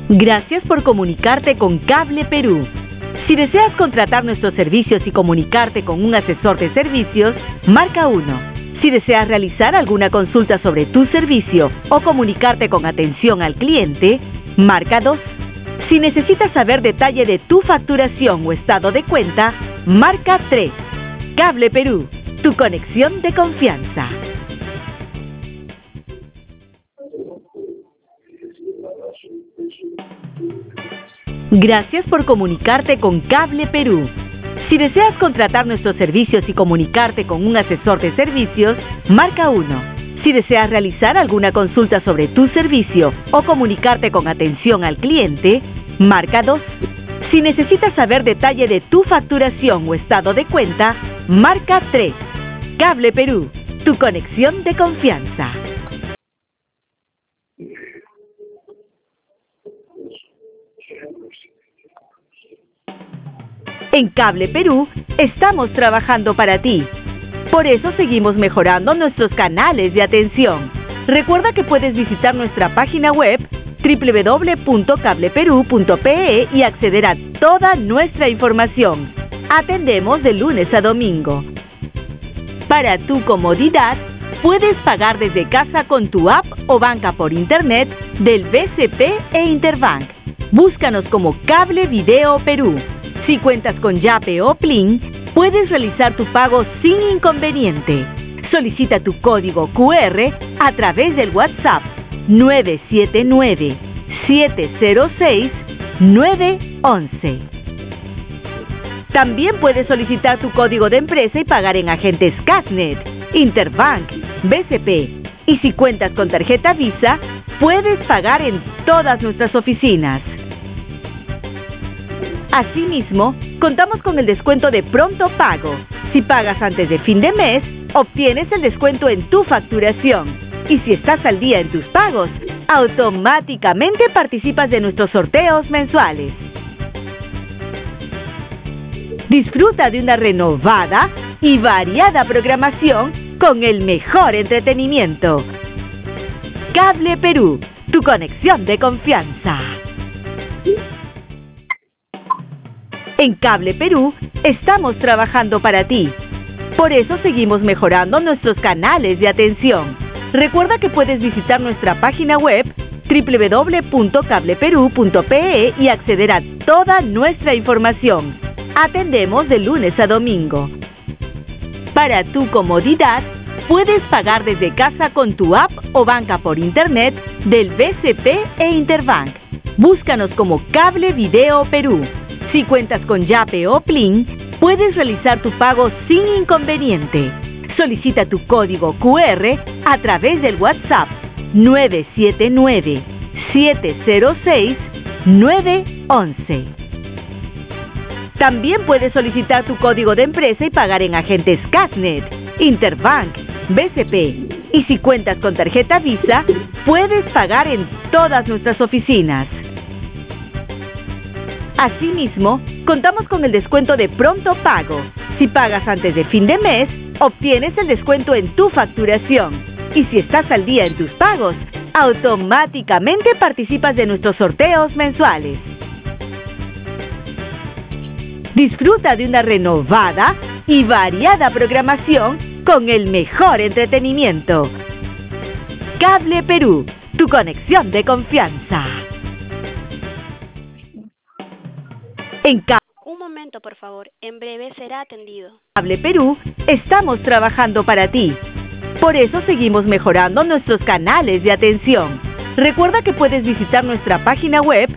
Gracias por comunicarte con Cable Perú. Si deseas contratar nuestros servicios y comunicarte con un asesor de servicios, marca 1. Si deseas realizar alguna consulta sobre tu servicio o comunicarte con atención al cliente, marca 2. Si necesitas saber detalle de tu facturación o estado de cuenta, marca 3. Cable Perú, tu conexión de confianza. Gracias por comunicarte con Cable Perú. Si deseas contratar nuestros servicios y comunicarte con un asesor de servicios, marca 1. Si deseas realizar alguna consulta sobre tu servicio o comunicarte con atención al cliente, marca 2. Si necesitas saber detalle de tu facturación o estado de cuenta, marca 3. Cable Perú, tu conexión de confianza. En Cable Perú estamos trabajando para ti. Por eso seguimos mejorando nuestros canales de atención. Recuerda que puedes visitar nuestra página web www.cableperú.pe y acceder a toda nuestra información. Atendemos de lunes a domingo. Para tu comodidad, puedes pagar desde casa con tu app o banca por internet del BCP e Interbank. Búscanos como Cable Video Perú. Si cuentas con Yape o Plin, puedes realizar tu pago sin inconveniente. Solicita tu código QR a través del WhatsApp 979-706-911. También puedes solicitar tu código de empresa y pagar en agentes Casnet, Interbank, BCP. Y si cuentas con tarjeta Visa, puedes pagar en todas nuestras oficinas. Asimismo, contamos con el descuento de pronto pago. Si pagas antes de fin de mes, obtienes el descuento en tu facturación. Y si estás al día en tus pagos, automáticamente participas de nuestros sorteos mensuales. Disfruta de una renovada y variada programación con el mejor entretenimiento. Cable Perú, tu conexión de confianza. En Cable Perú estamos trabajando para ti. Por eso seguimos mejorando nuestros canales de atención. Recuerda que puedes visitar nuestra página web www.cableperú.pe y acceder a toda nuestra información. Atendemos de lunes a domingo. Para tu comodidad, puedes pagar desde casa con tu app o banca por internet del BCP e Interbank. Búscanos como Cable Video Perú. Si cuentas con Yape o Plin, puedes realizar tu pago sin inconveniente. Solicita tu código QR a través del WhatsApp 979-706-911. También puedes solicitar tu código de empresa y pagar en agentes Casnet, Interbank, BCP. Y si cuentas con tarjeta Visa, puedes pagar en todas nuestras oficinas. Asimismo, contamos con el descuento de pronto pago. Si pagas antes de fin de mes, obtienes el descuento en tu facturación. Y si estás al día en tus pagos, automáticamente participas de nuestros sorteos mensuales. Disfruta de una renovada y variada programación con el mejor entretenimiento. Cable Perú, tu conexión de confianza. Un momento, por favor. En breve será atendido. Cable Perú estamos trabajando para ti. Por eso seguimos mejorando nuestros canales de atención. Recuerda que puedes visitar nuestra página web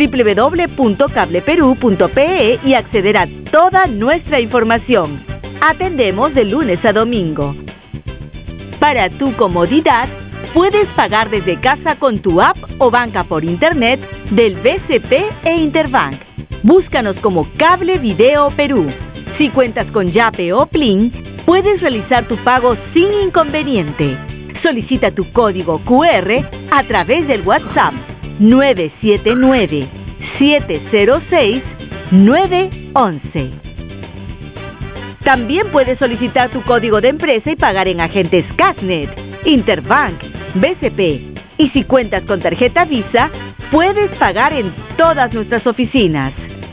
www.cableperú.pe y acceder a toda nuestra información. Atendemos de lunes a domingo. Para tu comodidad, puedes pagar desde casa con tu app o banca por internet del BCP e Interbank. Búscanos como Cable Video Perú. Si cuentas con Yape o Plin, puedes realizar tu pago sin inconveniente. Solicita tu código QR a través del WhatsApp 979-706-911. También puedes solicitar tu código de empresa y pagar en agentes Casnet, Interbank, BCP. Y si cuentas con tarjeta Visa, puedes pagar en todas nuestras oficinas.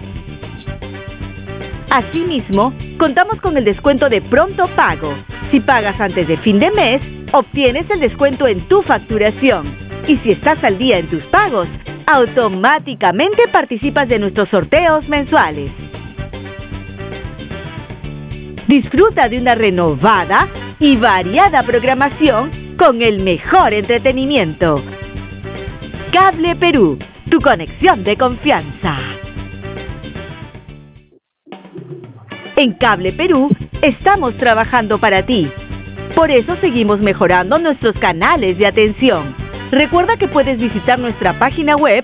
Asimismo, contamos con el descuento de pronto pago. Si pagas antes de fin de mes, obtienes el descuento en tu facturación. Y si estás al día en tus pagos, automáticamente participas de nuestros sorteos mensuales. Disfruta de una renovada y variada programación con el mejor entretenimiento. Cable Perú, tu conexión de confianza. En Cable Perú estamos trabajando para ti. Por eso seguimos mejorando nuestros canales de atención. Recuerda que puedes visitar nuestra página web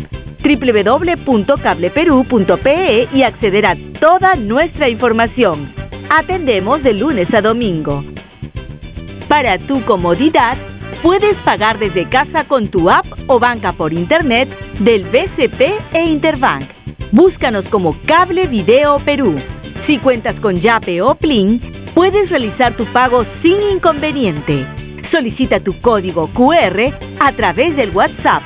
www.cableperu.pe y acceder a toda nuestra información. Atendemos de lunes a domingo. Para tu comodidad, puedes pagar desde casa con tu app o banca por internet del BCP e Interbank. Búscanos como Cable Video Perú. Si cuentas con Yape o Plin, puedes realizar tu pago sin inconveniente. Solicita tu código QR a través del WhatsApp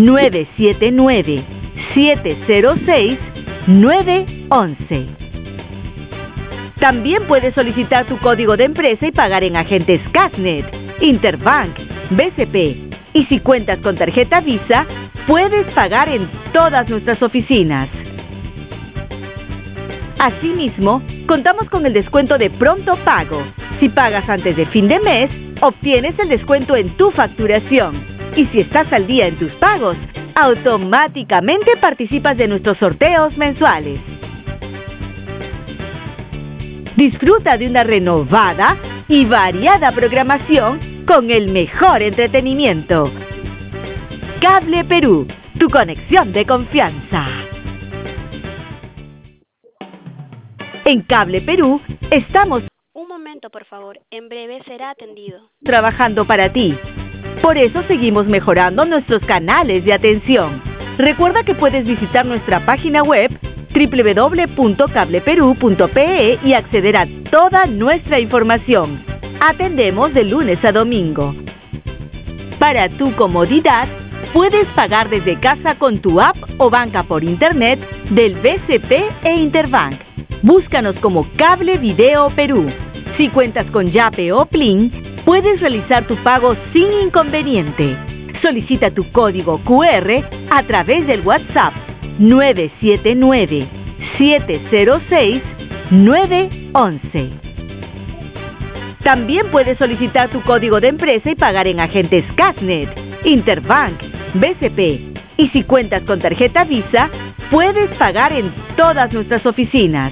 979-706-911. También puedes solicitar tu código de empresa y pagar en agentes Casnet, Interbank, BCP. Y si cuentas con tarjeta Visa, puedes pagar en todas nuestras oficinas. Asimismo, contamos con el descuento de pronto pago. Si pagas antes de fin de mes, obtienes el descuento en tu facturación. Y si estás al día en tus pagos, automáticamente participas de nuestros sorteos mensuales. Disfruta de una renovada y variada programación con el mejor entretenimiento. Cable Perú, tu conexión de confianza. En Cable Perú estamos Un momento, por favor. En breve será atendido. trabajando para ti. Por eso seguimos mejorando nuestros canales de atención. Recuerda que puedes visitar nuestra página web www.cableperu.pe y acceder a toda nuestra información. Atendemos de lunes a domingo. Para tu comodidad, puedes pagar desde casa con tu app o banca por internet del BCP e Interbank. Búscanos como Cable Video Perú. Si cuentas con Yape o Plin, puedes realizar tu pago sin inconveniente. Solicita tu código QR a través del WhatsApp 979-706-911. También puedes solicitar tu código de empresa y pagar en agentes Casnet, Interbank, BCP. Y si cuentas con tarjeta Visa, puedes pagar en todas nuestras oficinas.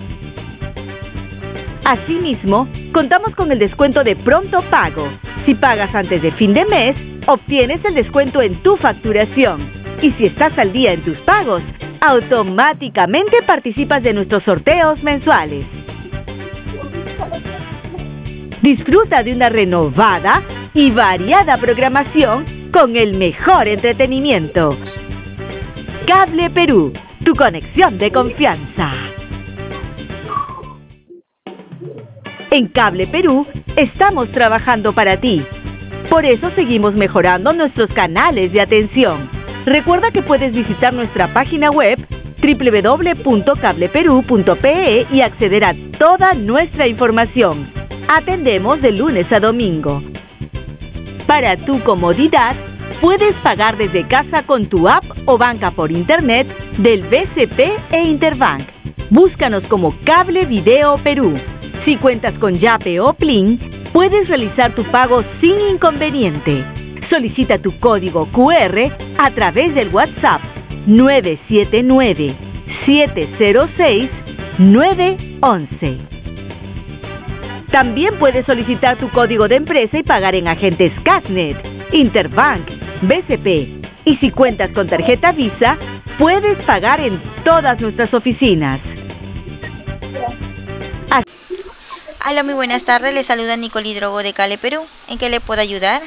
Asimismo, contamos con el descuento de pronto pago. Si pagas antes de fin de mes, obtienes el descuento en tu facturación. Y si estás al día en tus pagos, automáticamente participas de nuestros sorteos mensuales. Disfruta de una renovada y variada programación con el mejor entretenimiento. Cable Perú, tu conexión de confianza. En Cable Perú estamos trabajando para ti. Por eso seguimos mejorando nuestros canales de atención. Recuerda que puedes visitar nuestra página web www.cableperu.pe y acceder a toda nuestra información. Atendemos de lunes a domingo. Para tu comodidad, puedes pagar desde casa con tu app o banca por internet del BCP e Interbank. Búscanos como Cable Video Perú. Si cuentas con Yape o Plin, puedes realizar tu pago sin inconveniente. Solicita tu código QR a través del WhatsApp 979-706-911. También puedes solicitar tu código de empresa y pagar en agentes Casnet, Interbank, BCP. Y si cuentas con tarjeta Visa, puedes pagar en todas nuestras oficinas. Hola, muy buenas tardes. Le saluda Nicole Drogo de Cable Perú. ¿En qué le puedo ayudar?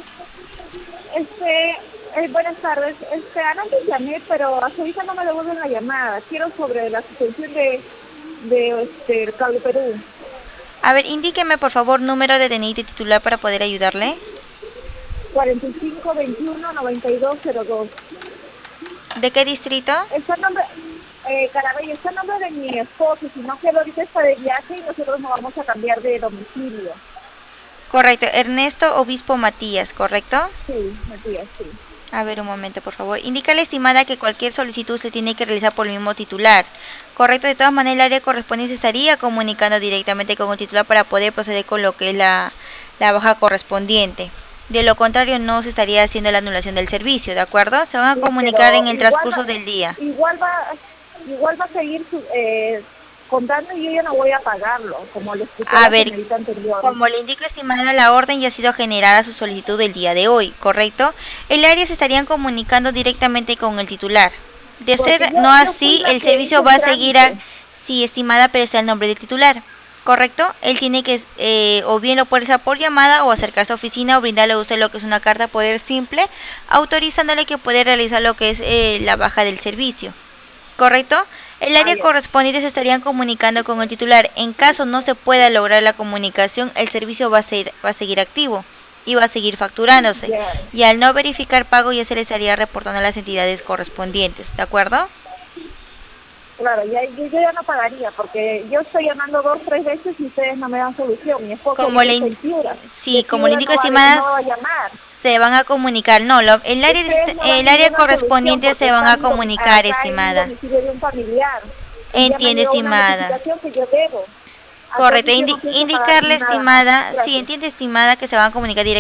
Buenas tardes. Anoche llamé, pero hasta ahorita no me devuelven la llamada. Quiero sobre la suspensión de Cable Perú. A ver, indíqueme por favor número de DNI de titular para poder ayudarle. 4521-9202. ¿De qué distrito? Está el nombre, Carabello, está el nombre de mi esposo, sino que él ahorita está de viaje y nosotros nos vamos a cambiar de domicilio. Correcto, Ernesto Obispo Matías, ¿correcto? Sí, Matías, sí. A ver, un momento, por favor. Indica la estimada que cualquier solicitud se tiene que realizar por el mismo titular. Correcto, de todas maneras, el área correspondiente estaría comunicando directamente con el titular para poder proceder con lo que es la baja correspondiente. De lo contrario, no se estaría haciendo la anulación del servicio, ¿de acuerdo? Se van a Sí, comunicar en el igual transcurso va- del día. Igual va a seguir contando y yo ya no voy a pagarlo, como le expliqué a A la ver, señorita anterior. como le indico, estimada, la orden ya ha sido generada a su solicitud del día de hoy, ¿correcto? El área se estarían comunicando directamente con el titular. De Porque ser yo no fui así, la el que servicio hizo va el a seguir trámite. sí, estimada, pero está el nombre del titular, ¿correcto? Él tiene que, o bien lo puede hacer por llamada o acercarse a oficina o brindarle a usted lo que es una carta poder simple, autorizándole que puede realizar lo que es la baja del servicio, ¿correcto? El área ya. correspondiente se estarían comunicando con el titular. En caso no se pueda lograr la comunicación, el servicio va a seguir activo y va a seguir facturándose. Ya. Y al no verificar pago ya se les estaría reportando a las entidades correspondientes, ¿de acuerdo? Claro, yo ya no pagaría, porque yo estoy llamando 2, 3 veces y ustedes no me dan solución. Mi esposo Como dice le que es Piura. sí, Que como le Piura indico, no estimadas, no va a llamar. se van a comunicar. No, el área, Ustedes no dan el área ninguna correspondiente solución se van porque a están comunicar, acá en un estimada. domicilio de un familiar. Y ya me Entiende, llegó una estimada. notificación que yo debo. Correcto, Entonces yo no pienso pagar indicarle, nada más. estimada, sí, Gracias. entiende, estimada, que se van a comunicar directamente